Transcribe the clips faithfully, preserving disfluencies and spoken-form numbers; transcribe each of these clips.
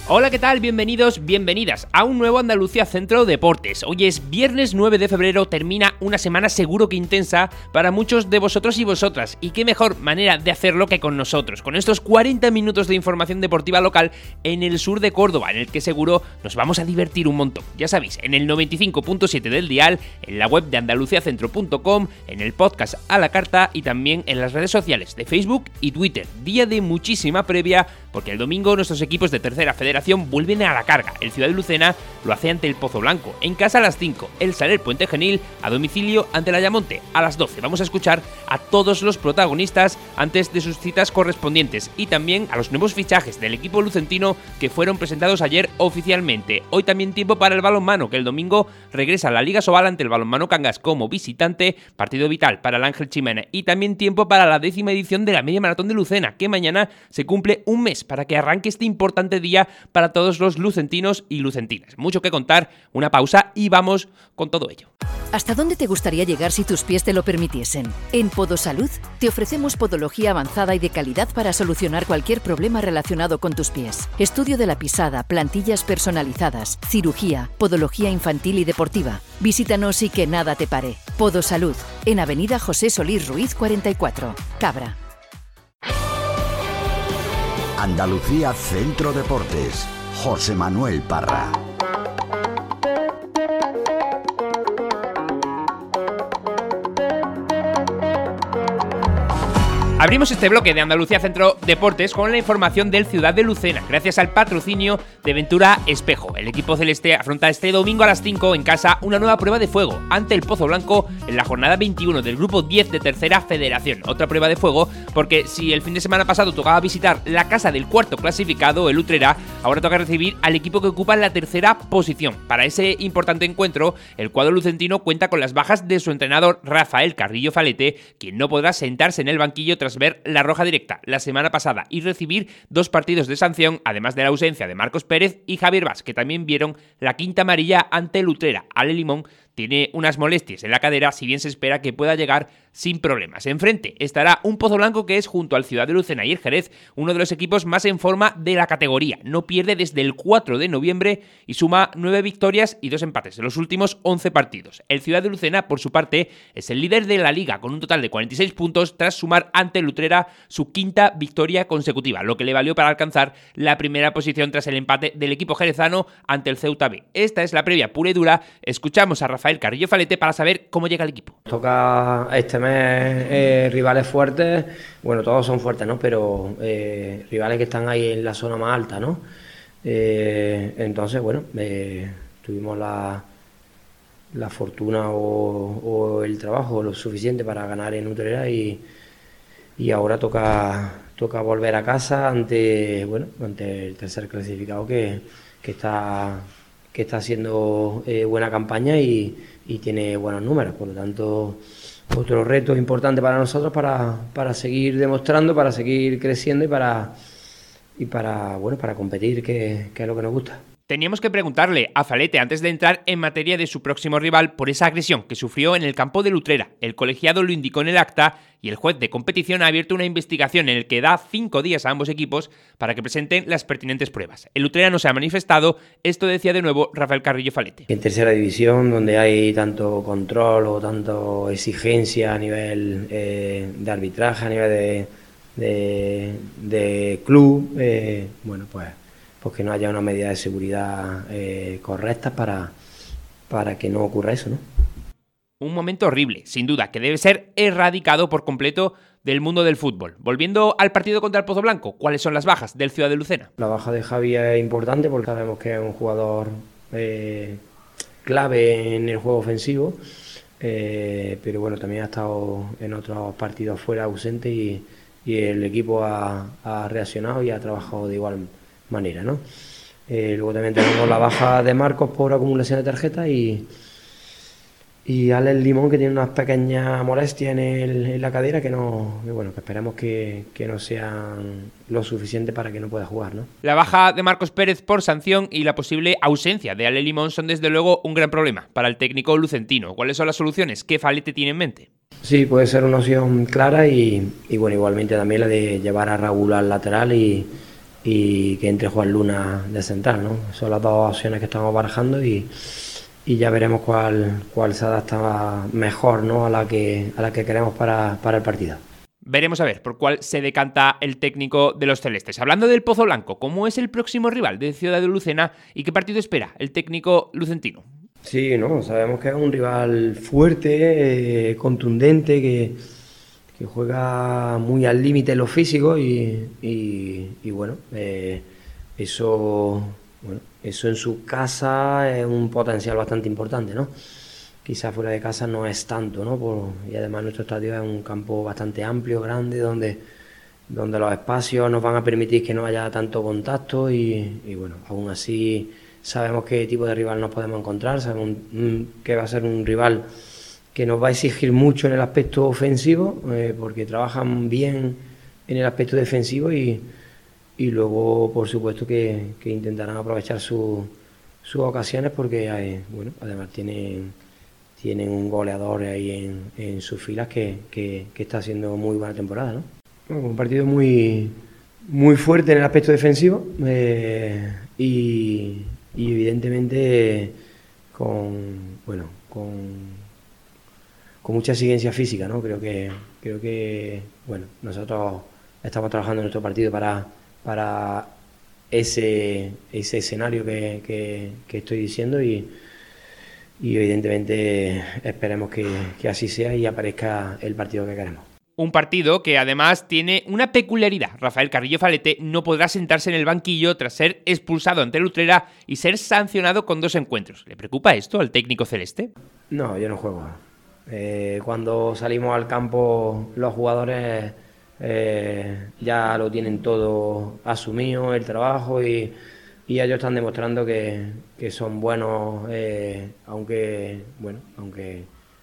Hola, ¿qué tal? Bienvenidos, bienvenidas a un nuevo Andalucía Centro Deportes. Hoy es viernes nueve de febrero, termina una semana seguro que intensa para muchos de vosotros y vosotras. Y qué mejor manera de hacerlo que con nosotros, con estos cuarenta minutos de información deportiva local en el sur de Córdoba, en el que seguro nos vamos a divertir un montón. Ya sabéis, en el noventa y cinco punto siete del dial, en la web de andaluciacentro punto com, en el podcast a la carta y también en las redes sociales de Facebook y Twitter. Día de muchísima previa, porque el domingo nuestros equipos de tercera federación vuelven a la carga. El Ciudad de Lucena lo hace ante el Pozo Blanco, en casa a las cinco, el Saler Puente Genil a domicilio ante el Ayamonte a las doce. Vamos a escuchar a todos los protagonistas antes de sus citas correspondientes y también a los nuevos fichajes del equipo lucentino que fueron presentados ayer oficialmente. Hoy también tiempo para el balonmano, que el domingo regresa a la Liga Sobal ante el Balonmano Cangas como visitante, partido vital para el Ángel Chimena, y también tiempo para la décima edición de la Media Maratón de Lucena, que mañana se cumple un mes para que arranque este importante día para todos los lucentinos y lucentinas. Mucho que contar, una pausa y vamos con todo ello. ¿Hasta dónde te gustaría llegar si tus pies te lo permitiesen? En Podosalud te ofrecemos podología avanzada y de calidad para solucionar cualquier problema relacionado con tus pies. Estudio de la pisada, plantillas personalizadas, cirugía, podología infantil y deportiva. Visítanos y que nada te pare. Podosalud, en Avenida José Solís Ruiz cuarenta y cuatro, Cabra. Andalucía Centro Deportes, José Manuel Parra. Abrimos este bloque de Andalucía Centro Deportes con la información del Ciudad de Lucena, gracias al patrocinio de Ventura Espejo. El equipo celeste afronta este domingo a las cinco en casa una nueva prueba de fuego ante el Pozo Blanco en la jornada veintiuno del grupo diez de Tercera Federación. Otra prueba de fuego porque si el fin de semana pasado tocaba visitar la casa del cuarto clasificado, el Utrera, ahora toca recibir al equipo que ocupa la tercera posición. Para ese importante encuentro, el cuadro lucentino cuenta con las bajas de su entrenador Rafael Carrillo Falete, quien no podrá sentarse en el banquillo tras ver la roja directa la semana pasada y recibir dos partidos de sanción, además de la ausencia de Marcos Pérez y Javier Vaz, que también vieron la quinta amarilla ante el Utrera. Ale Limón tiene unas molestias en la cadera, si bien se espera que pueda llegar sin problemas. Enfrente estará un Pozo Blanco que es, junto al Ciudad de Lucena y el Jerez, uno de los equipos más en forma de la categoría. No pierde desde el cuatro de noviembre y suma nueve victorias y dos empates en los últimos once partidos. El Ciudad de Lucena, por su parte, es el líder de la liga con un total de cuarenta y seis puntos tras sumar ante el Utrera su quinta victoria consecutiva, lo que le valió para alcanzar la primera posición tras el empate del equipo jerezano ante el Ceuta B. Esta es la previa pura y dura. Escuchamos a Rafael Carrillo Falete para saber cómo llega el equipo. Toca este mes eh, rivales fuertes, bueno, todos son fuertes, ¿no? Pero eh, rivales que están ahí en la zona más alta, ¿no? Eh, entonces, bueno, eh, tuvimos la, la fortuna o, o el trabajo lo suficiente para ganar en Utrera y, y ahora toca, toca volver a casa ante, bueno, ante el tercer clasificado que, que está... que está haciendo eh, buena campaña y, y tiene buenos números, por lo tanto otro reto importante para nosotros para, para seguir demostrando, para seguir creciendo y para y para bueno para competir, que, que es lo que nos gusta. Teníamos que preguntarle a Falete, antes de entrar en materia de su próximo rival, por esa agresión que sufrió en el campo del Utrera. El colegiado lo indicó en el acta y el juez de competición ha abierto una investigación en el que da cinco días a ambos equipos para que presenten las pertinentes pruebas. El Utrera no se ha manifestado, esto decía de nuevo Rafael Carrillo Falete. En tercera división, donde hay tanto control o tanto exigencia a nivel eh, de arbitraje, a nivel de, de, de club, eh, bueno, pues... pues que no haya una medida de seguridad eh, correcta para, para que no ocurra eso, ¿no? Un momento horrible, sin duda, que debe ser erradicado por completo del mundo del fútbol. Volviendo al partido contra el Pozo Blanco, ¿cuáles son las bajas del Ciudad de Lucena? La baja de Javi es importante porque sabemos que es un jugador eh, clave en el juego ofensivo, eh, pero bueno, también ha estado en otros partidos fuera ausente y, y el equipo ha, ha reaccionado y ha trabajado de igual manera, ¿no? Eh, luego también tenemos la baja de Marcos por acumulación de tarjetas y, y Alex Limón, que tiene unas pequeñas molestias en, el, en la cadera que no, que bueno, que esperemos que, que no sean lo suficiente para que no pueda jugar, ¿no? La baja de Marcos Pérez por sanción y la posible ausencia de Alex Limón son desde luego un gran problema para el técnico lucentino. ¿Cuáles son las soluciones? ¿Qué Falete tiene en mente? Sí, puede ser una opción clara y, y bueno, igualmente también la de llevar a Raúl al lateral y y que entre Juan Luna de central, ¿no? Son las dos opciones que estamos barajando y, y ya veremos cuál, cuál se adapta mejor, ¿no? a la que, a la que queremos para, para el partido. Veremos a ver por cuál se decanta el técnico de los celestes. Hablando del Pozo Blanco, ¿cómo es el próximo rival de Ciudad de Lucena y qué partido espera el técnico lucentino? Sí, no, sabemos que es un rival fuerte, eh, contundente, que, que juega muy al límite en lo físico y, y, y bueno, eh, eso, bueno, eso en su casa es un potencial bastante importante, ¿no? Quizás fuera de casa no es tanto, ¿no? Por, y además nuestro estadio es un campo bastante amplio, grande, donde, donde los espacios nos van a permitir que no haya tanto contacto y, y bueno, aún así sabemos qué tipo de rival nos podemos encontrar, sabemos que va a ser un rival que nos va a exigir mucho en el aspecto ofensivo, eh, porque trabajan bien en el aspecto defensivo y, y luego, por supuesto, que, que intentarán aprovechar su, sus ocasiones porque, hay, bueno, además tienen, tienen un goleador ahí en, en sus filas que, que, que está haciendo muy buena temporada, ¿no? Bueno, un partido muy, muy fuerte en el aspecto defensivo eh, y... y evidentemente con bueno con, con mucha exigencia física, ¿no? Creo que creo que bueno nosotros estamos trabajando en nuestro partido para para ese ese escenario que, que, que estoy diciendo y, y evidentemente esperemos que, que así sea y aparezca el partido que queremos. Un partido que además tiene una peculiaridad. Rafael Carrillo Falete no podrá sentarse en el banquillo tras ser expulsado ante el Utrera y ser sancionado con dos encuentros. ¿Le preocupa esto al técnico celeste? No, yo no juego. Eh, cuando salimos al campo los jugadores eh, ya lo tienen todo asumido, el trabajo, y, y ellos están demostrando que, que son buenos, eh, aunque, bueno, aunque...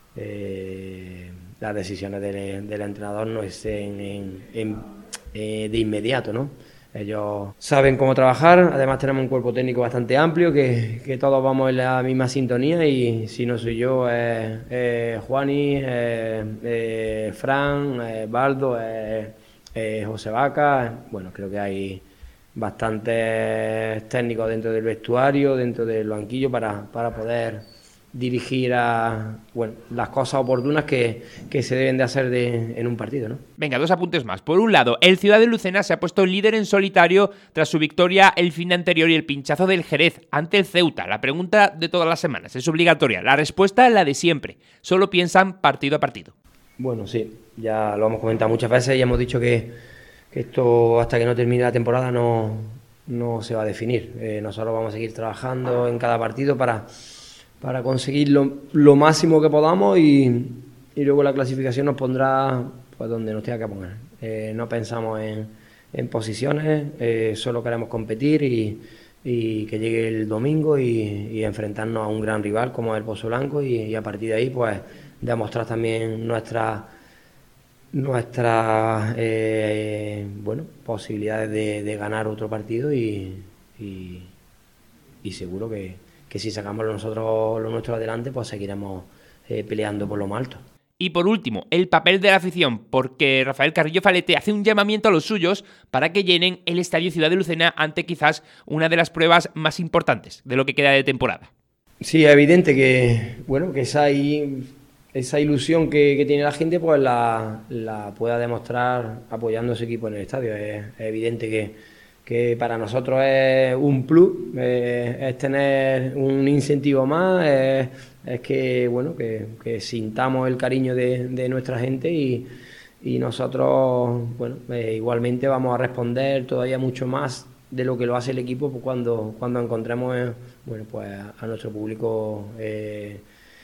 Eh, las decisiones del, del entrenador no estén en, en, eh, de inmediato, ¿no? Ellos saben cómo trabajar, además tenemos un cuerpo técnico bastante amplio, que, que todos vamos en la misma sintonía y si no soy yo, es eh, Juani, eh, eh, Fran, eh, Baldo, eh, eh, José Vaca. Bueno, creo que hay bastantes técnicos dentro del vestuario, dentro del banquillo para, para poder dirigir a bueno, las cosas oportunas que, que se deben de hacer de, en un partido, ¿no? Venga, dos apuntes más. Por un lado, el Ciudad de Lucena se ha puesto líder en solitario tras su victoria el fin de anterior y el pinchazo del Jerez ante el Ceuta. La pregunta de todas las semanas es obligatoria. La respuesta es la de siempre. Solo piensan partido a partido. Bueno, sí, ya lo hemos comentado muchas veces y hemos dicho que, que esto hasta que no termine la temporada no, no se va a definir. Eh, nosotros vamos a seguir trabajando en cada partido para... para conseguir lo, lo máximo que podamos y, y luego la clasificación nos pondrá pues donde nos tenga que poner. Eh, no pensamos en, en posiciones, eh, solo queremos competir y, y que llegue el domingo y, y enfrentarnos a un gran rival como el Pozo Blanco y, y a partir de ahí pues demostrar también nuestra nuestras eh, bueno, posibilidades de, de ganar otro partido y, y, y seguro que que si sacamos nosotros lo nuestro adelante, pues seguiremos eh, peleando por lo más alto. Y por último, el papel de la afición, porque Rafael Carrillo Falete hace un llamamiento a los suyos para que llenen el Estadio Ciudad de Lucena ante quizás una de las pruebas más importantes de lo que queda de temporada. Sí, es evidente que, bueno, que esa, esa ilusión que, que tiene la gente pues la, la pueda demostrar apoyando a su equipo en el estadio. Es, es evidente que que para nosotros es un plus, eh, es tener un incentivo más, es, es que bueno que, que sintamos el cariño de, de nuestra gente y, y nosotros bueno eh, igualmente vamos a responder todavía mucho más de lo que lo hace el equipo pues, cuando, cuando encontremos eh, bueno pues a nuestro público eh,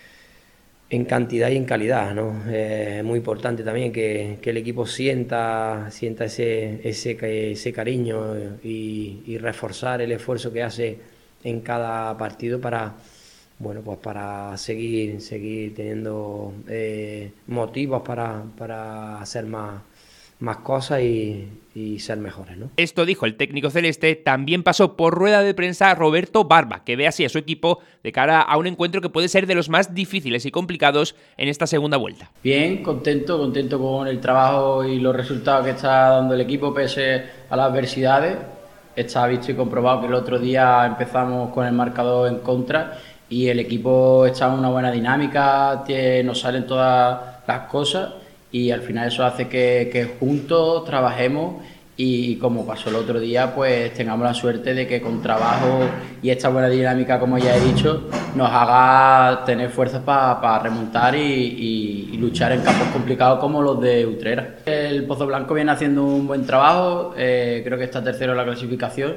en cantidad y en calidad, ¿no? Es eh, muy importante también que, que el equipo sienta, sienta ese, ese, ese cariño y, y reforzar el esfuerzo que hace en cada partido para, bueno, pues para seguir, seguir teniendo eh, motivos para, para hacer más, más cosas y, y ser mejores, ¿no? Esto dijo el técnico celeste. También pasó por rueda de prensa Roberto Barba, que ve así a su equipo de cara a un encuentro que puede ser de los más difíciles y complicados en esta segunda vuelta. Bien, contento, contento con el trabajo y los resultados que está dando el equipo pese a las adversidades. está visto y comprobado que el otro día empezamos con el marcador en contra y el equipo está en una buena dinámica, tiene, nos salen todas las cosas y al final eso hace que, que juntos trabajemos y como pasó el otro día, pues tengamos la suerte de que con trabajo y esta buena dinámica, como ya he dicho, nos haga tener fuerzas para pa remontar y, y, y luchar en campos complicados como los de Utrera. El Pozo Blanco viene haciendo un buen trabajo, eh, creo que está tercero en la clasificación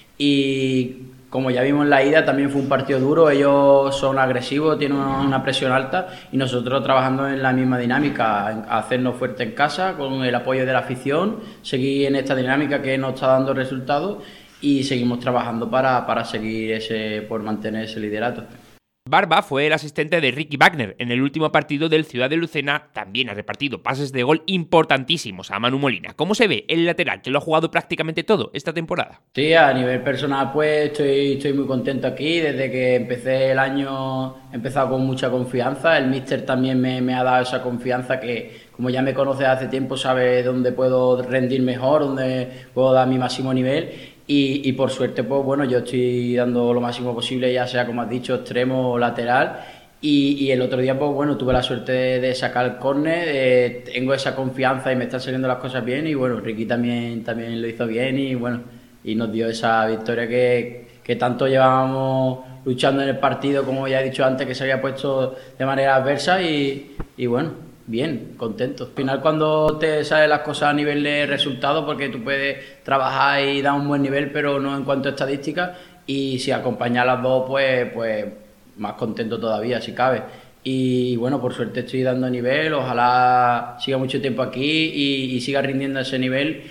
y como ya vimos en la ida, también fue un partido duro, ellos son agresivos, tienen una presión alta y nosotros trabajando en la misma dinámica, hacernos fuerte en casa con el apoyo de la afición, seguir en esta dinámica que nos está dando resultados y seguimos trabajando para, para seguir ese, por mantener ese liderato. Barba fue el asistente de Ricky Wagner. En el último partido del Ciudad de Lucena también ha repartido pases de gol importantísimos a Manu Molina. ¿Cómo se ve el lateral que lo ha jugado prácticamente todo esta temporada? Sí, a nivel personal pues estoy, estoy muy contento aquí. Desde que empecé el año he empezado con mucha confianza. El míster también me, me ha dado esa confianza que, como ya me conoce hace tiempo, sabe dónde puedo rendir mejor, dónde puedo dar mi máximo nivel. Y, y por suerte, pues bueno, yo estoy dando lo máximo posible, ya sea, como has dicho, extremo o lateral. Y, y el otro día, pues bueno, tuve la suerte de, de sacar el córner, eh, tengo esa confianza y me están saliendo las cosas bien. Y bueno, Ricky también, también lo hizo bien y bueno, y nos dio esa victoria que, que tanto llevábamos luchando en el partido, como ya he dicho antes, que se había puesto de manera adversa y, y bueno, bien, contento. Al final, cuando te salen las cosas a nivel de resultados, porque tú puedes trabajar y dar un buen nivel, pero no en cuanto a estadísticas, y si acompañas las dos, pues, pues más contento todavía, si cabe. Y bueno, por suerte estoy dando nivel, ojalá siga mucho tiempo aquí y, y siga rindiendo ese nivel.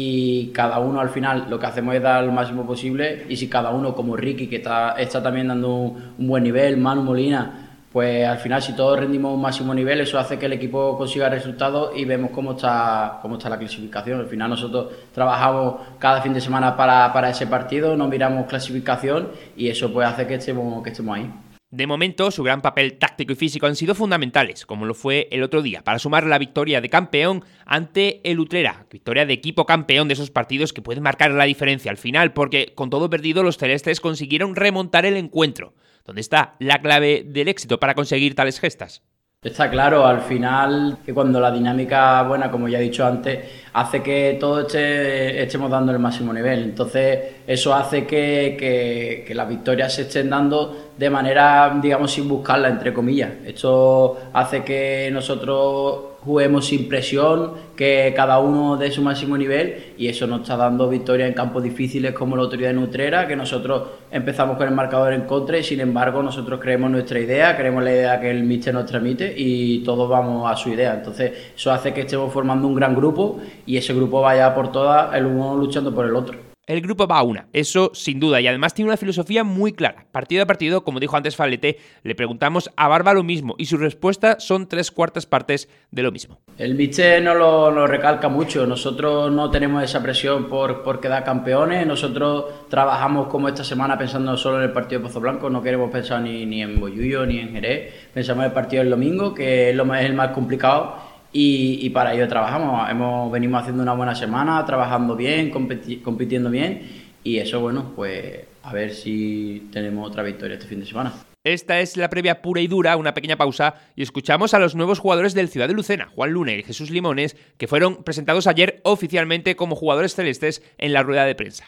Y cada uno al final lo que hacemos es dar lo máximo posible, y si cada uno, como Ricky, que está, está también dando un, un buen nivel, Manu Molina, pues al final si todos rendimos un máximo nivel, eso hace que el equipo consiga resultados y vemos cómo está, cómo está la clasificación. Al final nosotros trabajamos cada fin de semana para, para ese partido, nos miramos clasificación y eso pues hace que estemos, que estemos ahí. De momento, su gran papel táctico y físico han sido fundamentales, como lo fue el otro día, para sumar la victoria de campeón ante el Utrera. Victoria de equipo campeón, de esos partidos que pueden marcar la diferencia al final, porque con todo perdido los celestes consiguieron remontar el encuentro. ¿Dónde está la clave del éxito para conseguir tales gestas? Está claro, al final, que cuando la dinámica buena, como ya he dicho antes, hace que todos esté, estemos dando el máximo nivel. Entonces, eso hace que, que, que las victorias se estén dando de manera, digamos, sin buscarla, entre comillas. Esto hace que nosotros juguemos sin presión, que cada uno dé su máximo nivel, y eso nos está dando victorias en campos difíciles como la otro día en Utrera, que nosotros empezamos con el marcador en contra y sin embargo nosotros creemos nuestra idea, creemos la idea que el míster nos transmite y todos vamos a su idea. Entonces eso hace que estemos formando un gran grupo y ese grupo vaya por todas, el uno luchando por el otro. El grupo va a una, eso sin duda, y además tiene una filosofía muy clara. Partido a partido, como dijo antes Falete, le preguntamos a Barba lo mismo y su respuesta son tres cuartas partes de lo mismo. El míster no lo, lo recalca mucho, nosotros no tenemos esa presión por, por quedar campeones, nosotros trabajamos como esta semana pensando solo en el partido de Pozo Blanco, no queremos pensar ni, ni en Bollullo ni en Jerez, pensamos en el partido del domingo, que es, lo más, es el más complicado. Y, y para ello trabajamos, hemos venimos haciendo una buena semana, trabajando bien, competi- compitiendo bien y eso, bueno, pues a ver si tenemos otra victoria este fin de semana. Esta es la previa pura y dura, una pequeña pausa y escuchamos a los nuevos jugadores del Ciudad de Lucena, Juan Luna y Jesús Limones, que fueron presentados ayer oficialmente como jugadores celestes en la rueda de prensa.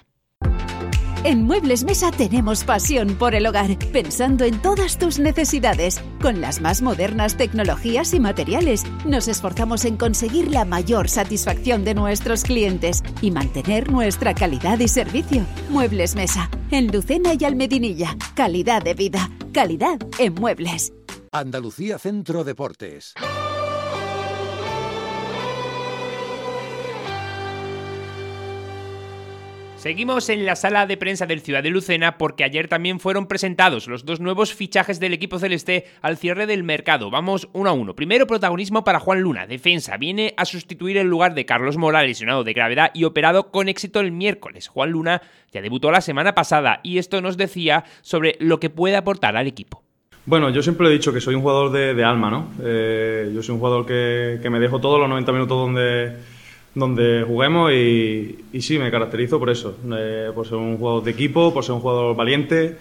En Muebles Mesa tenemos pasión por el hogar, pensando en todas tus necesidades. Con las más modernas tecnologías y materiales, nos esforzamos en conseguir la mayor satisfacción de nuestros clientes y mantener nuestra calidad y servicio. Muebles Mesa, en Lucena y Almedinilla. Calidad de vida, calidad en muebles. Andalucía Centro Deportes. Seguimos en la sala de prensa del Ciudad de Lucena porque ayer también fueron presentados los dos nuevos fichajes del equipo celeste al cierre del mercado. Vamos uno a uno. Primero, protagonismo para Juan Luna, defensa. Viene a sustituir el lugar de Carlos Mora, lesionado de gravedad y operado con éxito el miércoles. Juan Luna ya debutó la semana pasada y esto nos decía sobre lo que puede aportar al equipo. Bueno, yo siempre he dicho que soy un jugador de, de alma, ¿no? Eh, yo soy un jugador que, que me dejo todos los noventa minutos donde... donde juguemos y, y sí, me caracterizo por eso, eh, por ser un jugador de equipo, por ser un jugador valiente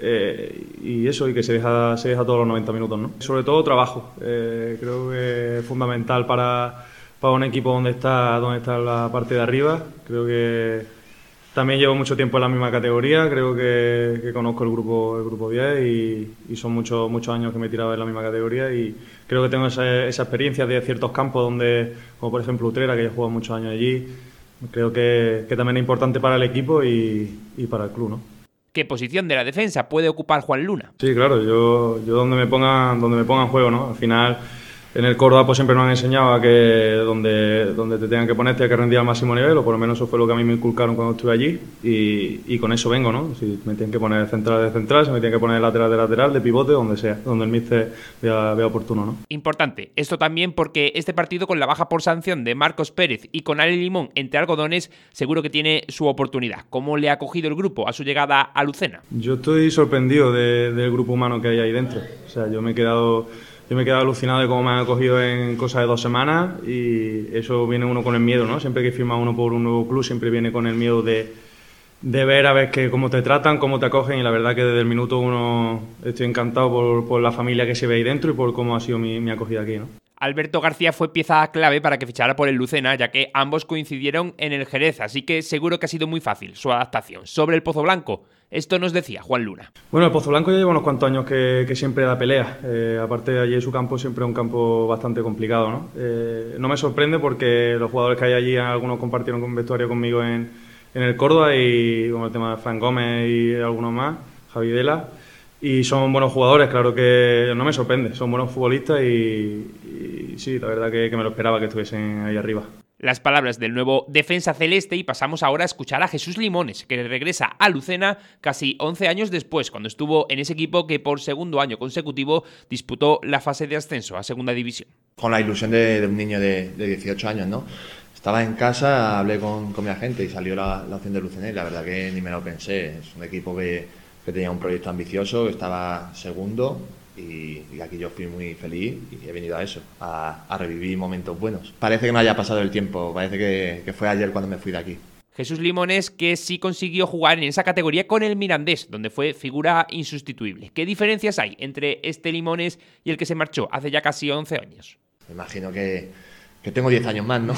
eh, y eso, y que se deja, se deja todos los noventa minutos, ¿no? Sobre todo trabajo, eh, creo que es fundamental para, para un equipo donde está, donde está la parte de arriba. Creo que también llevo mucho tiempo en la misma categoría, creo que, que conozco el grupo, el grupo diez y, y son muchos, muchos años que me he tirado en la misma categoría y creo que tengo esa, esa experiencia de ciertos campos donde, como por ejemplo Utrera, que ya he jugado muchos años allí, creo que, que también es importante para el equipo y, y para el club, ¿no? ¿Qué posición de la defensa puede ocupar Juan Luna? Sí, claro, yo, yo donde me pongan, donde me pongan juego, ¿no? Al final, en el Córdoba pues siempre nos han enseñado a que donde, donde te tengan que poner tienes que rendir al máximo nivel, o por lo menos eso fue lo que a mí me inculcaron cuando estuve allí y, y con eso vengo, ¿no? Si me tienen que poner central de central, si me tienen que poner lateral de lateral, de pivote, donde sea, donde el míster vea, vea oportuno, ¿no? Importante, esto también porque este partido con la baja por sanción de Marcos Pérez y con Ale Limón entre algodones seguro que tiene su oportunidad. ¿Cómo le ha acogido el grupo a su llegada a Lucena? Yo estoy sorprendido de, del grupo humano que hay ahí dentro, o sea, yo me he quedado... Yo me he quedado alucinado de cómo me han acogido en cosa de dos semanas y eso viene uno con el miedo, ¿no? Siempre que firma uno por un nuevo club siempre viene con el miedo de, de ver a ver que, cómo te tratan, cómo te acogen y la verdad que desde el minuto uno estoy encantado por, por la familia que se ve ahí dentro y por cómo ha sido mi, mi acogida aquí, ¿no? Alberto García fue pieza clave para que fichara por el Lucena, ya que ambos coincidieron en el Jerez, así que seguro que ha sido muy fácil su adaptación. Sobre el Pozo Blanco, esto nos decía Juan Luna. Bueno, el Pozo Blanco ya lleva unos cuantos años que, que siempre da pelea. Eh, aparte de allí su campo siempre es un campo bastante complicado, ¿no? Eh, no me sorprende porque los jugadores que hay allí, algunos compartieron con vestuario conmigo en, en el Córdoba y con el tema de Fran Gómez y algunos más, Javi Dela. Y son buenos jugadores, claro que no me sorprende, son buenos futbolistas y, y sí, la verdad que, que me lo esperaba que estuviesen ahí arriba. Las palabras del nuevo defensa celeste y pasamos ahora a escuchar a Jesús Limones, que regresa a Lucena casi once años después, cuando estuvo en ese equipo que por segundo año consecutivo disputó la fase de ascenso a segunda división. Con la ilusión de, de un niño de, de dieciocho años, ¿no? Estaba en casa, hablé con, con mi agente y salió la, la opción de Lucena y la verdad que ni me lo pensé. Es un equipo que, que tenía un proyecto ambicioso, que estaba segundo y, y aquí yo fui muy feliz y he venido a eso, a, a revivir momentos buenos. Parece que no haya pasado el tiempo, parece que, que fue ayer cuando me fui de aquí. Jesús Limones, que sí consiguió jugar en esa categoría con el Mirandés, donde fue figura insustituible. ¿Qué diferencias hay entre este Limones y el que se marchó hace ya casi once años? Me imagino que, que tengo diez años más, ¿no?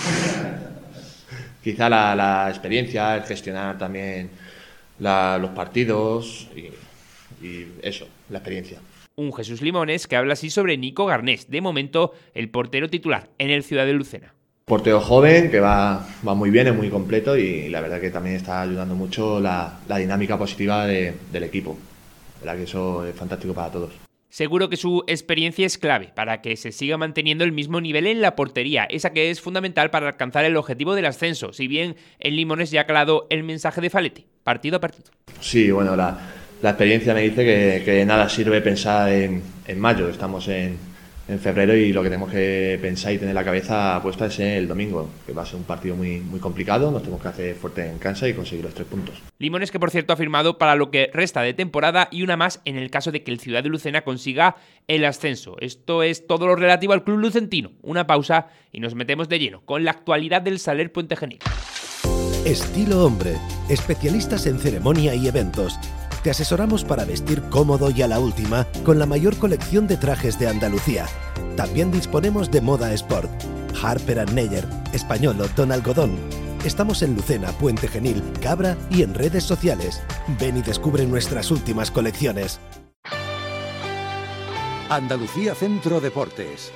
Quizá la, la experiencia, el gestionar también la, los partidos y, y eso, la experiencia. Un Jesús Limones que habla así sobre Nico Garnés, de momento el portero titular en el Ciudad de Lucena. Portero joven que va, va muy bien, es muy completo y la verdad que también está ayudando mucho la, la dinámica positiva de, del equipo. La verdad que eso es fantástico para todos. Seguro que su experiencia es clave para que se siga manteniendo el mismo nivel en la portería, esa que es fundamental para alcanzar el objetivo del ascenso, si bien en Limones ya ha calado el mensaje de Faletti, partido a partido. Sí, bueno, la, la experiencia me dice que, que nada sirve pensar en, en mayo, estamos en, en febrero y lo que tenemos que pensar y tener la cabeza puesta es el domingo, que va a ser un partido muy, muy complicado, nos tenemos que hacer fuerte en casa y conseguir los tres puntos. Limones que por cierto ha firmado para lo que resta de temporada y una más en el caso de que el Ciudad de Lucena consiga el ascenso. Esto es todo lo relativo al club lucentino. Una pausa y nos metemos de lleno con la actualidad del Saler Puente Genil. Estilo Hombre, especialistas en ceremonia y eventos. Te asesoramos para vestir cómodo y a la última con la mayor colección de trajes de Andalucía. También disponemos de moda sport. Harper and Neyer, Españolo, Don Algodón. Estamos en Lucena, Puente Genil, Cabra y en redes sociales. Ven y descubre nuestras últimas colecciones. Andalucía Centro Deportes.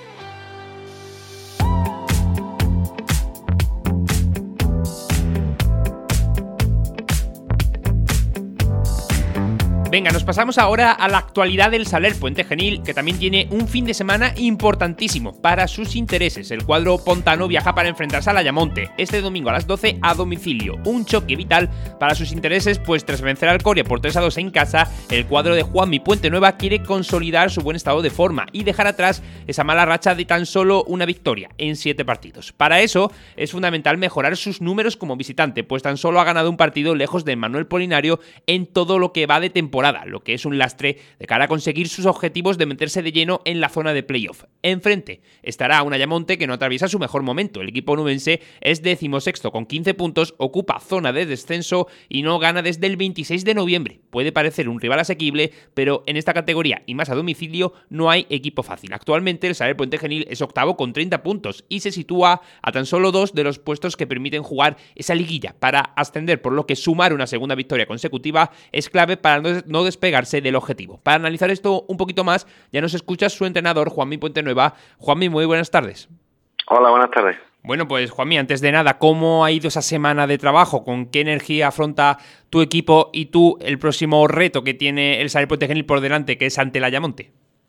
Venga, nos pasamos ahora a la actualidad del Saler Puente Genil, que también tiene un fin de semana importantísimo para sus intereses. El cuadro pontano viaja para enfrentarse al Ayamonte este domingo a las doce a domicilio. Un choque vital para sus intereses, pues tras vencer al Coria por tres a dos en casa, el cuadro de Juanmi Puente Nueva quiere consolidar su buen estado de forma y dejar atrás esa mala racha de tan solo una victoria en siete partidos. Para eso es fundamental mejorar sus números como visitante, pues tan solo ha ganado un partido lejos de Manuel Polinario en todo lo que va de temporada temporada, lo que es un lastre de cara a conseguir sus objetivos de meterse de lleno en la zona de playoff. Enfrente estará un Ayamonte que no atraviesa su mejor momento. El equipo nubense es decimosexto con quince puntos, ocupa zona de descenso y no gana desde el veintiséis de noviembre. Puede parecer un rival asequible, pero en esta categoría y más a domicilio no hay equipo fácil. Actualmente el Saler Puente Genil es octavo con treinta puntos y se sitúa a tan solo dos de los puestos que permiten jugar esa liguilla para ascender, por lo que sumar una segunda victoria consecutiva es clave para no despegarse del objetivo. Para analizar esto un poquito más, ya nos escucha su entrenador, Juanmi Puentenueva. Juanmi, muy buenas tardes. Hola, buenas tardes. Bueno, pues Juanmi, antes de nada, ¿cómo ha ido esa semana de trabajo? ¿Con qué energía afronta tu equipo y tú el próximo reto que tiene el Saler Puente Genil por delante, que es ante el Ayamonte?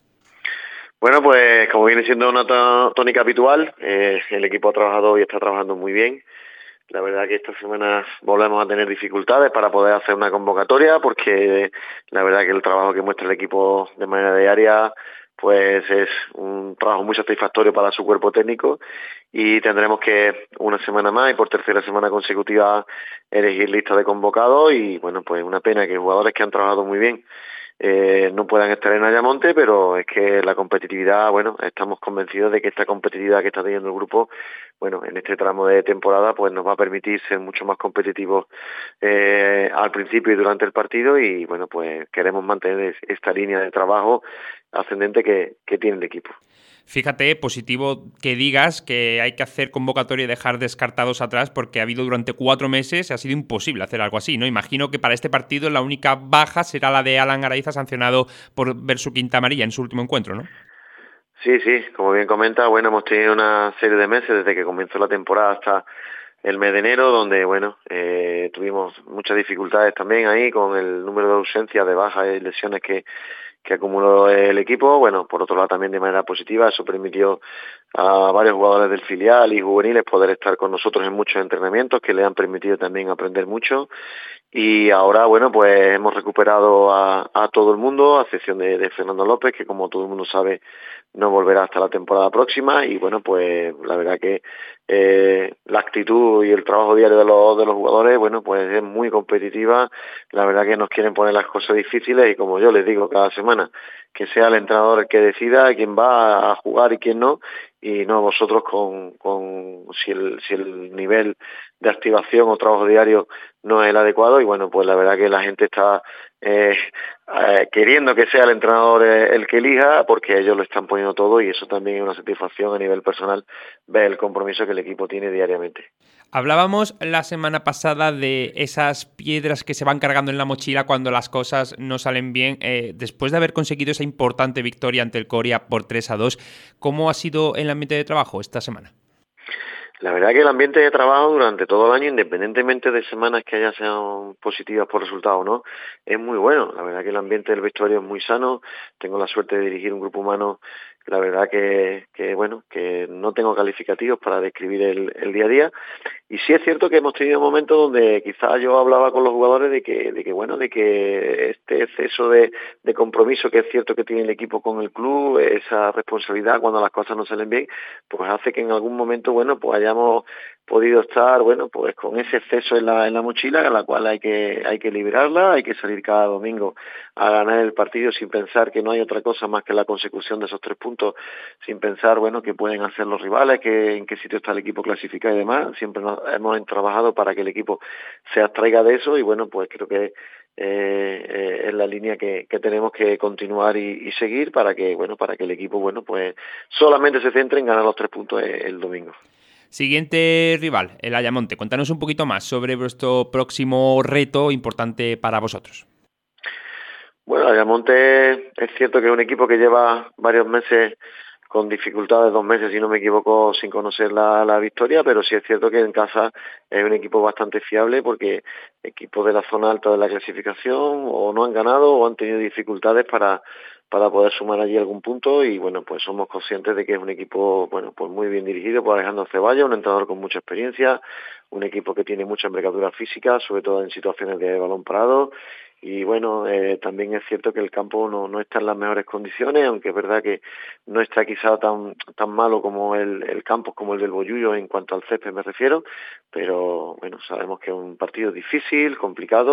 Bueno, pues como viene siendo una tónica habitual, eh, el equipo ha trabajado y está trabajando muy bien. La verdad que esta semana volvemos a tener dificultades para poder hacer una convocatoria, porque la verdad que el trabajo que muestra el equipo de manera diaria pues es un trabajo muy satisfactorio para su cuerpo técnico, y tendremos que una semana más y por tercera semana consecutiva elegir lista de convocados. Y bueno, pues una pena que jugadores que han trabajado muy bien Eh, no puedan estar en Ayamonte, pero es que la competitividad, bueno, estamos convencidos de que esta competitividad que está teniendo el grupo, bueno, en este tramo de temporada, pues nos va a permitir ser mucho más competitivos eh, al principio y durante el partido. Y bueno, pues queremos mantener esta línea de trabajo ascendente que, que tiene el equipo. Fíjate, positivo que digas que hay que hacer convocatoria y dejar descartados atrás, porque ha habido durante cuatro meses, ha sido imposible hacer algo así, ¿no? Imagino que para este partido la única baja será la de Alan Araiza, sancionado por ver su quinta amarilla en su último encuentro, ¿no? Sí, sí, como bien comenta, bueno, hemos tenido una serie de meses desde que comenzó la temporada hasta el mes de enero, donde, bueno, eh, tuvimos muchas dificultades también ahí con el número de ausencias, de bajas y lesiones que que acumuló el equipo. Bueno, por otro lado también de manera positiva, eso permitió a varios jugadores del filial y juveniles poder estar con nosotros en muchos entrenamientos que le han permitido también aprender mucho. Y ahora, bueno, pues hemos recuperado a, a todo el mundo, a excepción de, de Fernando López, que como todo el mundo sabe no volverá hasta la temporada próxima. Y bueno, pues la verdad que eh, la actitud y el trabajo diario de los, de los jugadores, bueno, pues es muy competitiva. La verdad que nos quieren poner las cosas difíciles, y como yo les digo cada semana, que sea el entrenador el que decida quién va a jugar y quién no, y no vosotros con, con si el si el nivel de activación o trabajo diario no es el adecuado. Y bueno, pues la verdad que la gente está eh, eh, queriendo que sea el entrenador eh, el que elija, porque ellos lo están poniendo todo, y eso también es una satisfacción a nivel personal, ver el compromiso que el equipo tiene diariamente. Hablábamos la semana pasada de esas piedras que se van cargando en la mochila cuando las cosas no salen bien. Eh, después de haber conseguido esa importante victoria ante el Coria por tres a dos, ¿cómo ha sido el ambiente de trabajo esta semana? La verdad que el ambiente de trabajo durante todo el año, independientemente de semanas que haya sean positivas por resultados o no, es muy bueno. La verdad que el ambiente del vestuario es muy sano. Tengo la suerte de dirigir un grupo humano, la verdad que, que bueno, que no tengo calificativos para describir el, el día a día. Y sí es cierto que hemos tenido momentos donde quizás yo hablaba con los jugadores de que, de que bueno, de que este exceso de, de compromiso que es cierto que tiene el equipo con el club, esa responsabilidad cuando las cosas no salen bien, pues hace que en algún momento, bueno, pues hayamos podido estar, bueno, pues con ese exceso en la, en la mochila, a la cual hay que, hay que liberarla, hay que salir cada domingo a ganar el partido sin pensar que no hay otra cosa más que la consecución de esos tres puntos, sin pensar, bueno, qué pueden hacer los rivales, que, en qué sitio está el equipo clasificado y demás. Siempre nos hemos trabajado para que el equipo se abstraiga de eso, y bueno, pues creo que eh, eh, es la línea que, que tenemos que continuar y, y seguir para que, bueno, para que el equipo, bueno, pues solamente se centre en ganar los tres puntos el, el domingo. Siguiente rival, el Ayamonte. Cuéntanos un poquito más sobre vuestro próximo reto importante para vosotros. Bueno, Ayamonte es cierto que es un equipo que lleva varios meses con dificultades, dos meses si no me equivoco, sin conocer la, la victoria, pero sí es cierto que en casa es un equipo bastante fiable, porque equipos de la zona alta de la clasificación o no han ganado o han tenido dificultades para para poder sumar allí algún punto. Y bueno, pues somos conscientes de que es un equipo, bueno, pues muy bien dirigido por Alejandro Ceballos, un entrenador con mucha experiencia, un equipo que tiene mucha envergadura física, sobre todo en situaciones de balón parado. Y bueno, eh, también es cierto que el campo no, no está en las mejores condiciones, aunque es verdad que no está quizá tan tan malo como el, el campo, como el del Bollullo en cuanto al césped me refiero, pero bueno, sabemos que es un partido difícil, complicado,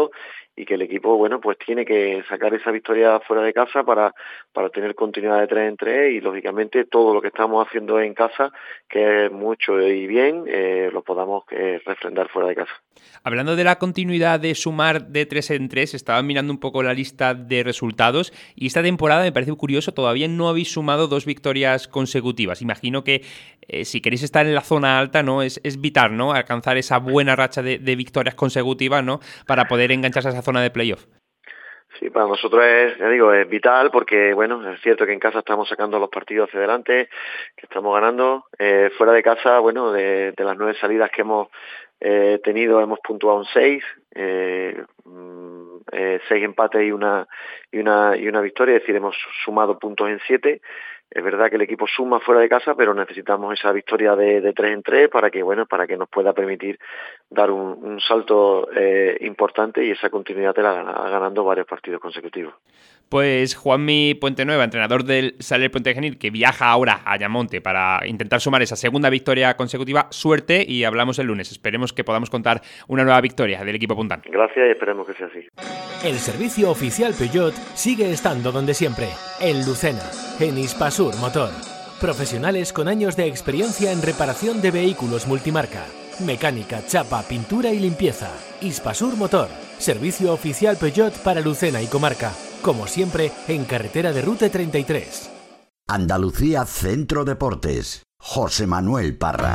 y que el equipo, bueno, pues tiene que sacar esa victoria fuera de casa para, para tener continuidad de tres en tres y, lógicamente, todo lo que estamos haciendo en casa, que es mucho y bien, eh, lo podamos eh, refrendar fuera de casa. Hablando de la continuidad de sumar de tres en tres, estaba mirando un poco la lista de resultados y esta temporada me parece curioso, todavía no habéis sumado dos victorias consecutivas. Imagino que eh, si queréis estar en la zona alta, ¿no? Es, es vital, ¿no? Alcanzar esa buena racha de, de victorias consecutivas, ¿no? Para poder engancharse a esa zona de playoff. Sí, para nosotros es, ya digo, es vital porque, bueno, es cierto que en casa estamos sacando los partidos hacia adelante, que estamos ganando. Eh, fuera de casa, bueno, de, de las nueve salidas que hemos eh, tenido, hemos puntuado un seis, eh, eh, seis empates y una, y una, y una victoria, es decir, hemos sumado puntos en siete. Es verdad que el equipo suma fuera de casa, pero necesitamos esa victoria de, de tres en tres para que, bueno, para que nos pueda permitir dar un, un salto eh, importante y esa continuidad te la gana, ganando varios partidos consecutivos. Pues Juanmi Puentenueva, entrenador del Saler Puente Genil, que viaja ahora a Ayamonte para intentar sumar esa segunda victoria consecutiva. Suerte y hablamos el lunes. Esperemos que podamos contar una nueva victoria del equipo puntano. Gracias y esperemos que sea así. El servicio oficial Peugeot sigue estando donde siempre, en Lucena, en Hispasur Motor. Profesionales con años de experiencia en reparación de vehículos multimarca, mecánica, chapa, pintura y limpieza. Hispasur Motor, servicio oficial Peugeot para Lucena y comarca. Como siempre, en carretera de Rute treinta y tres. Andalucía Centro Deportes. José Manuel Parra.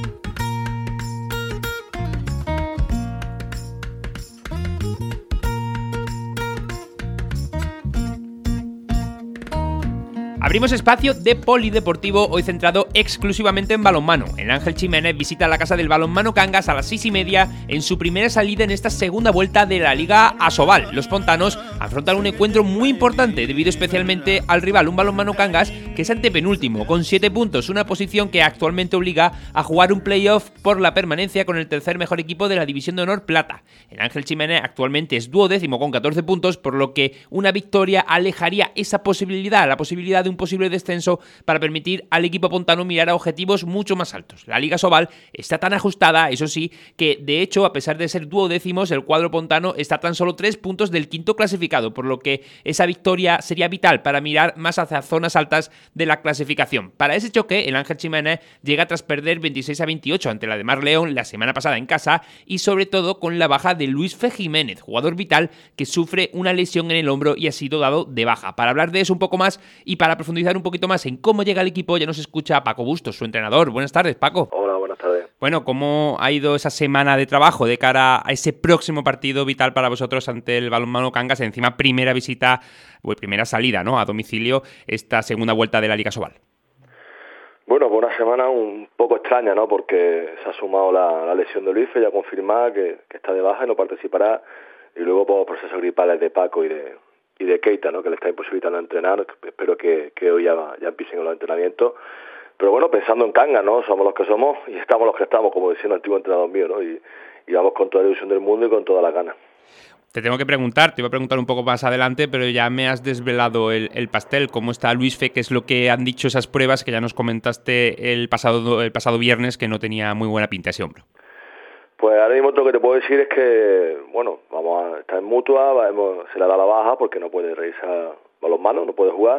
Abrimos espacio de polideportivo, hoy centrado exclusivamente en balonmano. El Ángel Jiménez visita la casa del balonmano Cangas a las seis y media en su primera salida en esta segunda vuelta de la Liga Asobal. Los pontanos afrontan un encuentro muy importante debido especialmente al rival, un balonmano Cangas que es antepenúltimo con siete puntos, una posición que actualmente obliga a jugar un playoff por la permanencia con el tercer mejor equipo de la División de Honor Plata. El Ángel Jiménez actualmente es duodécimo con catorce puntos, por lo que una victoria alejaría esa posibilidad, la posibilidad de un posible descenso para permitir al equipo pontano mirar a objetivos mucho más altos. La Liga Asobal está tan ajustada, eso sí, que de hecho, a pesar de ser duodécimos, el cuadro pontano está tan solo tres puntos del quinto clasificado, por lo que esa victoria sería vital para mirar más hacia zonas altas de la clasificación. Para ese choque, el Ángel Jiménez llega tras perder veintiséis a veintiocho ante la de Mar León la semana pasada en casa y sobre todo con la baja de Luis Fe Jiménez, jugador vital que sufre una lesión en el hombro y ha sido dado de baja. Para hablar de eso un poco más y para profundizar un poquito más en cómo llega el equipo, ya nos escucha Paco Bustos, su entrenador. Buenas tardes, Paco. Hola, buenas tardes. Bueno, ¿cómo ha ido esa semana de trabajo de cara a ese próximo partido vital para vosotros ante el balonmano Cangas? Encima, primera visita, o primera salida, ¿no?, a domicilio, esta segunda vuelta de la Liga Asobal. Bueno, pues una semana un poco extraña, ¿no?, porque se ha sumado la, la lesión de Luis, ya confirmada que, que está de baja y no participará, y luego por procesos gripales de Paco y de y de Keita, ¿no?, que le está imposibilitando entrenar. Espero que, que hoy ya, ya empiecen los entrenamientos. Pero bueno, pensando en Cangas, ¿no?, somos los que somos y estamos los que estamos, como decía un antiguo entrenador mío, ¿no?, y, y vamos con toda la ilusión del mundo y con toda la gana. Te tengo que preguntar, te iba a preguntar un poco más adelante, pero ya me has desvelado el, el pastel. ¿Cómo está Luis Fe? ¿Qué es lo que han dicho esas pruebas que ya nos comentaste el pasado, el pasado viernes, que no tenía muy buena pinta ese hombro? Pues ahora mismo lo que te puedo decir es que, bueno, vamos a estar en mutua, vamos, se le da la baja porque no puede realizar balonmano, no puede jugar,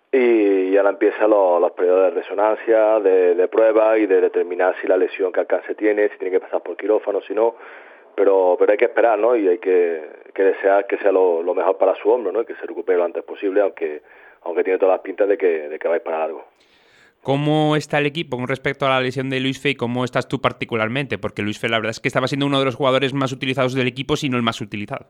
y ahora empiezan los, los periodos de resonancia, de, de pruebas y de determinar si la lesión que alcance tiene, si tiene que pasar por quirófano, si no, pero pero hay que esperar, ¿no?, y hay que, que desear que sea lo, lo mejor para su hombro, ¿no?, y que se recupere lo antes posible, aunque aunque tiene todas las pintas de que, de que va a ir para largo. ¿Cómo está el equipo con respecto a la lesión de Luis Fe y cómo estás tú particularmente? Porque Luis Fe, la verdad es que estaba siendo uno de los jugadores más utilizados del equipo, si no el más utilizado.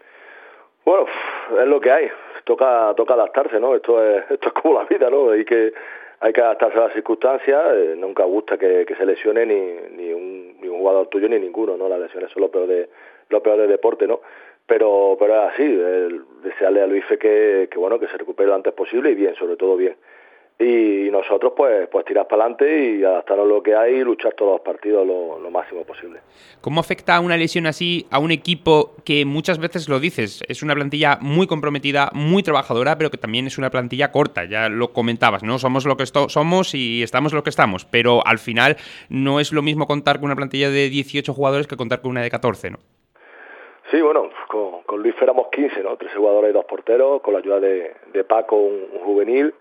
Bueno, es lo que hay. Toca toca adaptarse, ¿no? Esto es esto es como la vida, ¿no? Hay que hay que adaptarse a las circunstancias. Eh, nunca gusta que, que se lesione ni ni un, ni un jugador tuyo ni ninguno, ¿no? Las lesiones son lo peor de lo peor del deporte, ¿no? Pero pero es así. El, desearle a Luis Fe que, que bueno que se recupere lo antes posible y bien, sobre todo bien. Y nosotros pues pues tirar para adelante y adaptarnos a lo que hay y luchar todos los partidos lo, lo máximo posible. ¿Cómo afecta una lesión así a un equipo que muchas veces lo dices, es una plantilla muy comprometida, muy trabajadora, pero que también es una plantilla corta? Ya lo comentabas, ¿no? Somos lo que esto, somos y estamos lo que estamos, pero al final no es lo mismo contar con una plantilla de dieciocho jugadores que contar con una de catorce, ¿no? Sí, bueno, con, con Luis éramos quince, ¿no? trece jugadores y dos porteros, con la ayuda de, de Paco, un, un juvenil,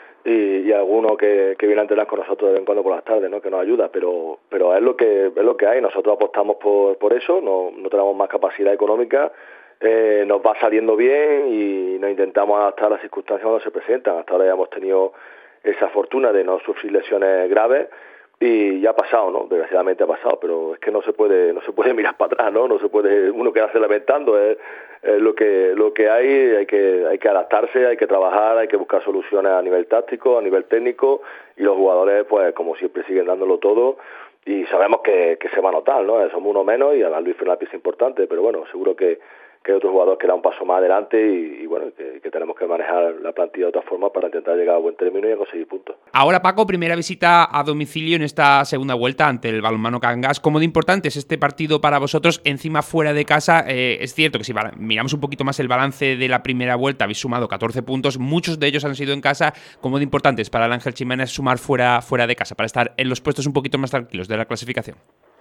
y, y alguno que, que viene a entrenar con nosotros de vez en cuando por las tardes, ¿no? Que nos ayuda, pero pero es lo que es lo que hay. Nosotros apostamos por, por eso, no, no tenemos más capacidad económica, eh, nos va saliendo bien y nos intentamos adaptar a las circunstancias cuando se presentan. Hasta ahora ya hemos tenido esa fortuna de no sufrir lesiones graves, y ya ha pasado, ¿no? Desgraciadamente ha pasado, pero es que no se puede no se puede mirar para atrás, ¿no? No se puede uno quedarse lamentando, es, es lo que lo que hay, hay que hay que adaptarse, hay que trabajar, hay que buscar soluciones a nivel táctico, a nivel técnico, y los jugadores, pues como siempre, siguen dándolo todo, y sabemos que, que se va a notar, ¿no? Somos uno menos y además Luis fue una pieza importante, pero bueno, seguro que que hay otro jugador que da un paso más adelante y, y bueno, que, que tenemos que manejar la plantilla de otra forma para intentar llegar a buen término y a conseguir puntos. Ahora, Paco, primera visita a domicilio en esta segunda vuelta ante el Balonmano Cangas. ¿Cómo de importante es este partido para vosotros? Encima, fuera de casa, eh, es cierto que si miramos un poquito más el balance de la primera vuelta, habéis sumado catorce puntos, muchos de ellos han sido en casa. ¿Cómo de importante es para el Ángel Ximénez sumar fuera, fuera de casa, para estar en los puestos un poquito más tranquilos de la clasificación?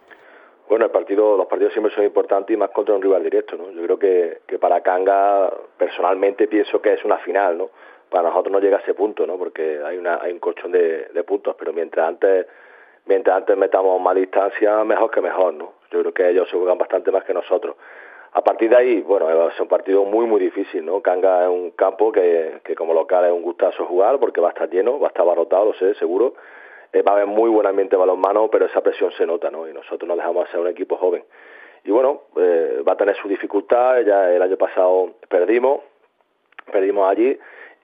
Bueno, el partido, los partidos siempre son importantes y más contra un rival directo, ¿no? Yo creo que, que para Cangas, personalmente pienso que es una final, ¿no? Para nosotros no llega a ese punto, ¿no? Porque hay una hay un colchón de, de puntos, pero mientras antes mientras antes metamos más distancia, mejor que mejor, ¿no? Yo creo que ellos se juegan bastante más que nosotros. A partir de ahí, bueno, es un partido muy, muy difícil, ¿no? Cangas es un campo que, que como local es un gustazo jugar porque va a estar lleno, va a estar abarrotado, lo sé, seguro. Eh, va a haber muy buen ambiente de balonmano, pero esa presión se nota, ¿no? Y nosotros nos dejamos ser un equipo joven. Y bueno, eh, va a tener su dificultad. Ya el año pasado perdimos, perdimos allí.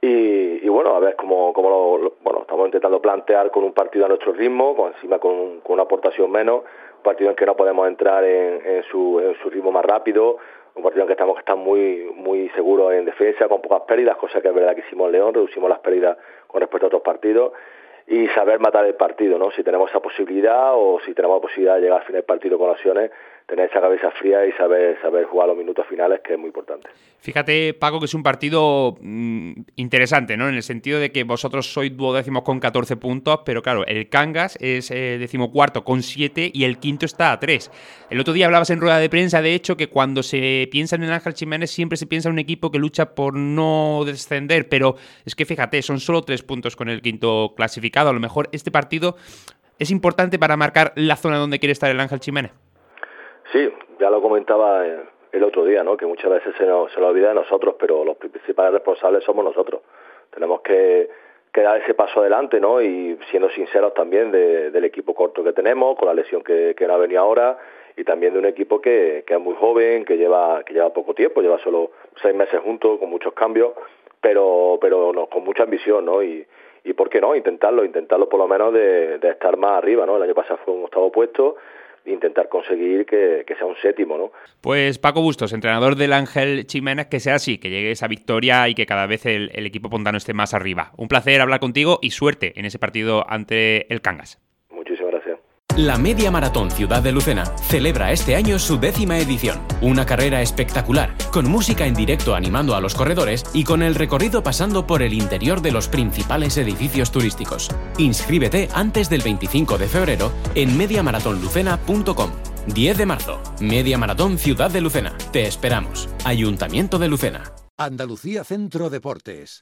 Y, y bueno, a ver cómo, cómo lo, lo, bueno, estamos intentando plantear con un partido a nuestro ritmo, con encima con, un, con una aportación menos, un partido en que no podemos entrar en, en, su, en su ritmo más rápido, un partido en que estamos que estar muy, muy seguros en defensa, con pocas pérdidas, cosa que es verdad que hicimos en León, reducimos las pérdidas con respecto a otros partidos. Y saber matar el partido, ¿no? Si tenemos esa posibilidad o si tenemos la posibilidad de llegar al final del partido con opciones, tener esa cabeza fría y saber saber jugar los minutos finales, que es muy importante. Fíjate, Paco, que es un partido mmm, interesante, ¿no? En el sentido de que vosotros sois duodécimos con catorce puntos, pero claro, el Cangas es eh, decimocuarto con siete y el quinto está a tres. El otro día hablabas en rueda de prensa, de hecho, que cuando se piensa en el Ángel Ximénez siempre se piensa en un equipo que lucha por no descender, pero es que fíjate, son solo tres puntos con el quinto clasificado. A lo mejor este partido es importante para marcar la zona donde quiere estar el Ángel Ximénez. Sí, ya lo comentaba el otro día, ¿no? Que muchas veces se nos, se nos olvida de nosotros, pero los principales responsables somos nosotros. Tenemos que, que dar ese paso adelante, ¿no? Y siendo sinceros también de, del equipo corto que tenemos, con la lesión que, que nos ha venido ahora, y también de un equipo que, que es muy joven, que lleva que lleva poco tiempo, lleva solo seis meses juntos, con muchos cambios, pero pero no, con mucha ambición, ¿no? Y y por qué no, intentarlo, intentarlo por lo menos de, de estar más arriba, ¿no? El año pasado fue un octavo puesto, intentar conseguir que, que sea un séptimo, ¿no? Pues Paco Bustos, entrenador del Ángel Ximénez, que sea así, que llegue esa victoria y que cada vez el, el equipo pontano esté más arriba. Un placer hablar contigo y suerte en ese partido ante el Cangas. Muchísimas gracias. La Media Maratón Ciudad de Lucena celebra este año su décima edición. Una carrera espectacular, con música en directo animando a los corredores y con el recorrido pasando por el interior de los principales edificios turísticos. Inscríbete antes del veinticinco de febrero en media maratón lucena punto com. diez de marzo, Media Maratón Ciudad de Lucena. Te esperamos. Ayuntamiento de Lucena. Andalucía Centro Deportes.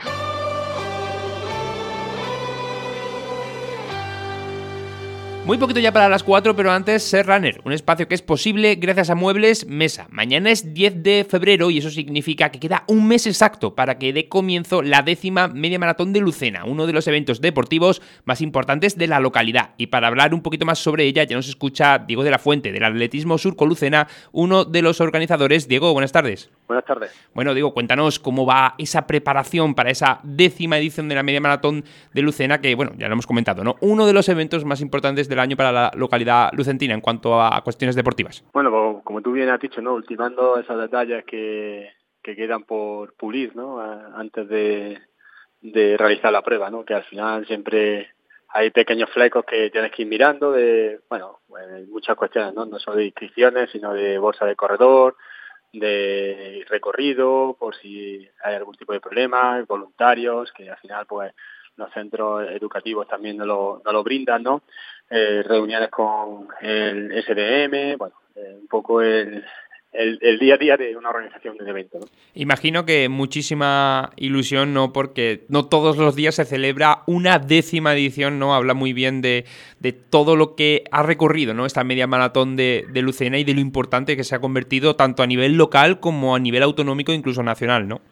Muy poquito ya para las cuatro, pero antes Ser Runner, un espacio que es posible gracias a Muebles Mesa. Mañana es diez de febrero y eso significa que queda un mes exacto para que dé comienzo la décima Media Maratón de Lucena, uno de los eventos deportivos más importantes de la localidad. Y para hablar un poquito más sobre ella ya nos escucha Diego de la Fuente, del Atletismo Surco Lucena, uno de los organizadores. Diego, buenas tardes. Buenas tardes. Bueno, Diego, cuéntanos cómo va esa preparación para esa décima edición de la Media Maratón de Lucena, que, bueno, ya lo hemos comentado, ¿no? Uno de los eventos más importantes del año para la localidad lucentina en cuanto a cuestiones deportivas. Bueno, pues, como tú bien has dicho, ¿no? Ultimando esos detalles que, que quedan por pulir, ¿no? Antes de, de realizar la prueba, ¿no? Que al final siempre hay pequeños flecos que tienes que ir mirando de, bueno, hay muchas cuestiones, ¿no? No solo de inscripciones, sino de bolsa de corredor, de recorrido, por si hay algún tipo de problema, voluntarios, que al final pues los centros educativos también nos lo, nos lo brindan, ¿no? Eh, reuniones con el S D M, bueno, eh, un poco el, el, el día a día de una organización de un evento, ¿no? Imagino que muchísima ilusión, ¿no? Porque no todos los días se celebra una décima edición, ¿no? Habla muy bien de, de todo lo que ha recorrido, ¿no? Esta media maratón de, de Lucena y de lo importante que se ha convertido tanto a nivel local como a nivel autonómico e incluso nacional, ¿no?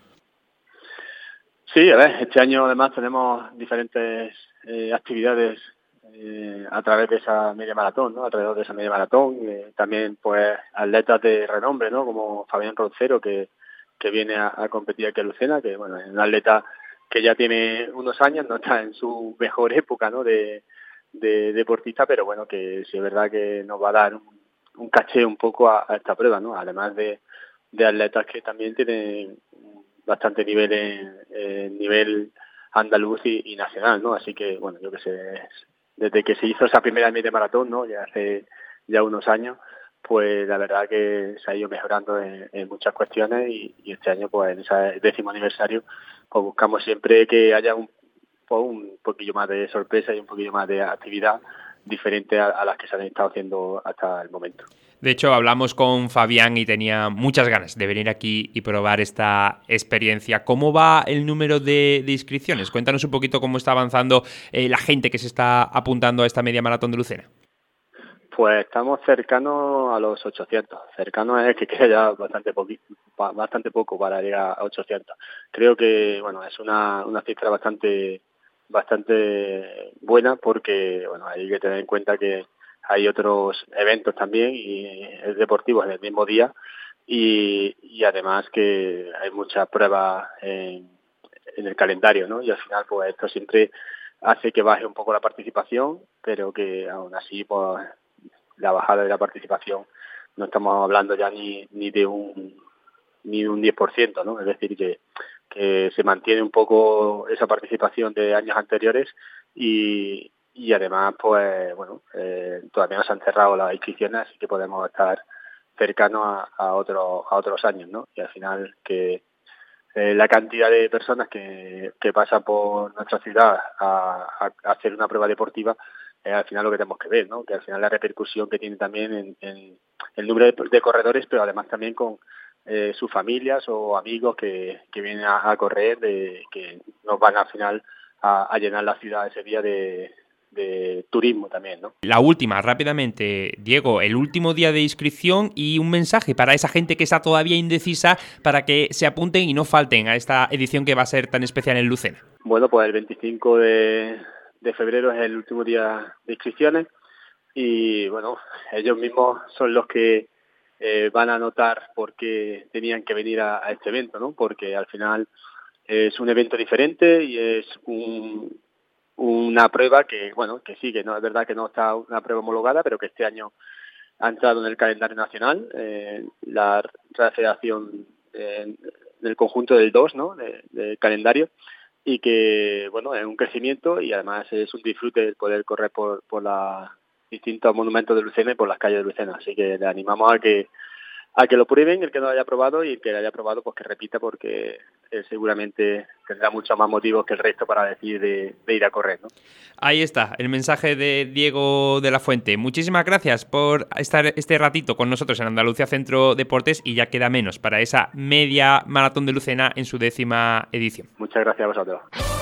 Sí, a ver, este año además tenemos diferentes eh, actividades eh, a través de esa media maratón, ¿no? Alrededor de esa media maratón, eh, también pues atletas de renombre, ¿no? Como Fabián Roncero, que, que viene a, a competir aquí en Lucena, que bueno, es un atleta que ya tiene unos años, no está en su mejor época, ¿no? De, de deportista, pero bueno, que sí es verdad que nos va a dar un, un caché un poco a, a esta prueba, ¿no? Además de, de atletas que también tienen bastante nivel en, en nivel andaluz y, y nacional, ¿no? Así que, bueno, yo que sé, desde que se hizo esa primera media maratón, ¿no? Ya hace ya unos años, pues la verdad que se ha ido mejorando en, en muchas cuestiones y, y este año, pues en ese décimo aniversario, pues buscamos siempre que haya un, pues, un poquillo más de sorpresa y un poquillo más de actividad diferente a, a las que se han estado haciendo hasta el momento. De hecho, hablamos con Fabián y tenía muchas ganas de venir aquí y probar esta experiencia. ¿Cómo va el número de, de inscripciones? Cuéntanos un poquito cómo está avanzando eh, la gente que se está apuntando a esta media maratón de Lucena. Pues estamos cercanos a los ochocientos. Cercanos es que queda ya bastante, poqui, bastante poco para llegar a ochocientos. Creo que bueno es una, una cifra bastante bastante buena porque bueno hay que tener en cuenta que hay otros eventos también y deportivos en el mismo día y, y además que hay muchas pruebas en, en el calendario, ¿no? Y al final pues esto siempre hace que baje un poco la participación, pero que aún así pues la bajada de la participación no estamos hablando ya ni, ni de un ni de un diez por ciento, ¿no? Es decir que, que se mantiene un poco esa participación de años anteriores y y además pues bueno eh, todavía no se han cerrado las inscripciones, así que podemos estar cercanos a, a otros a otros años, ¿no? Y al final que eh, la cantidad de personas que, que pasan por nuestra ciudad a, a, a hacer una prueba deportiva es al final lo que tenemos que ver, ¿no? Que al final la repercusión que tiene también en, en el número de, de corredores, pero además también con eh, sus familias o amigos que, que vienen a, a correr, de, que nos van al final a, a llenar la ciudad ese día de de turismo también, ¿no? La última, rápidamente, Diego, el último día de inscripción y un mensaje para esa gente que está todavía indecisa para que se apunten y no falten a esta edición que va a ser tan especial en Lucena. Bueno, pues el veinticinco de, de febrero es el último día de inscripciones y bueno, ellos mismos son los que eh, van a notar por qué tenían que venir a, a este evento, ¿no? Porque al final es un evento diferente y es un una prueba que, bueno, que sí, que no es verdad que no está una prueba homologada, pero que este año ha entrado en el calendario nacional, eh, la federación eh, del conjunto del dos, ¿no?, de, de calendario, y que, bueno, es un crecimiento y además es un disfrute el poder correr por, por los distintos monumentos de Lucena y por las calles de Lucena, así que le animamos a que a que lo prueben, el que no lo haya probado, y el que lo haya probado pues que repita, porque él seguramente tendrá muchos más motivos que el resto para decir de, de ir a correr, ¿no? Ahí está, el mensaje de Diego de la Fuente. Muchísimas gracias por estar este ratito con nosotros en Andalucía Centro Deportes, y ya queda menos para esa media maratón de Lucena en su décima edición. Muchas gracias a vosotros.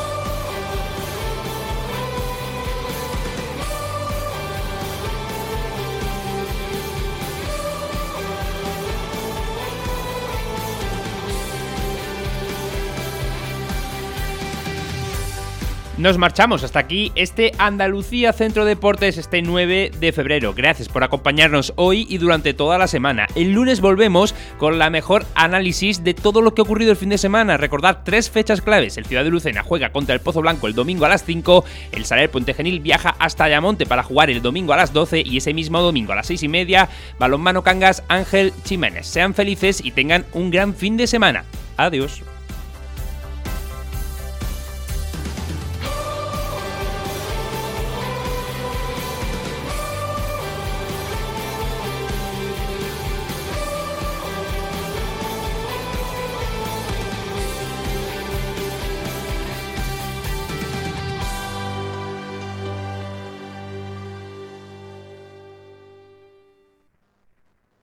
Nos marchamos, hasta aquí este Andalucía Centro Deportes este nueve de febrero. Gracias por acompañarnos hoy y durante toda la semana. El lunes volvemos con la mejor análisis de todo lo que ha ocurrido el fin de semana. Recordad tres fechas claves: el Ciudad de Lucena juega contra el Pozo Blanco el domingo a las cinco, el Saler Puente Genil viaja hasta Ayamonte para jugar el domingo a las doce, y ese mismo domingo a las seis y media, Balonmano Cangas Ángel Ximénez. Sean felices y tengan un gran fin de semana. Adiós.